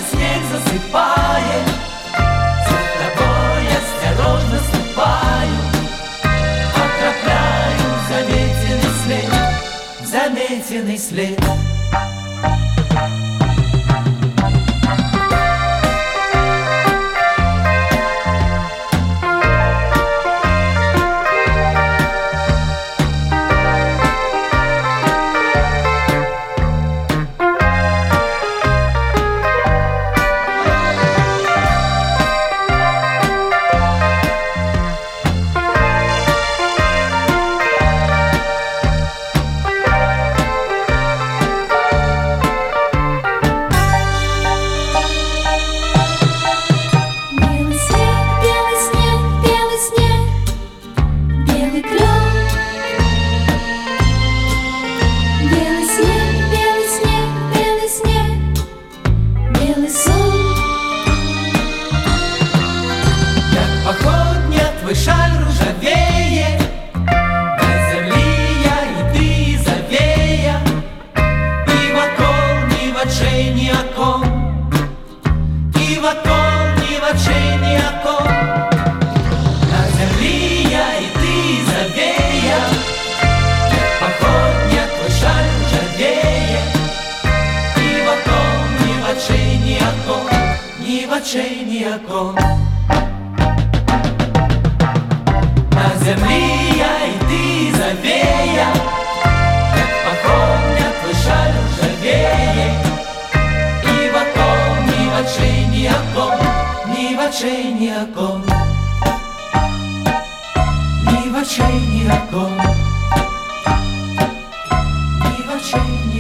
снег засыпает, за тобой осторожно ступаю, окропляю заметенный след. Твой шаль ржавее, на землі я і ти завея, і вокол ні очей ні окон, і вокол ні очей ні окон. На землі я і ти завея, як походня твой шаль ржавее, і вокол ні очей ні окон, ні очей ні окон. На землі я і ти завея, як походня твой шаль ржавеє, і вокол ні очей ні окон, ні очей ні окон, ні очей ні окон, ні очей ні окон.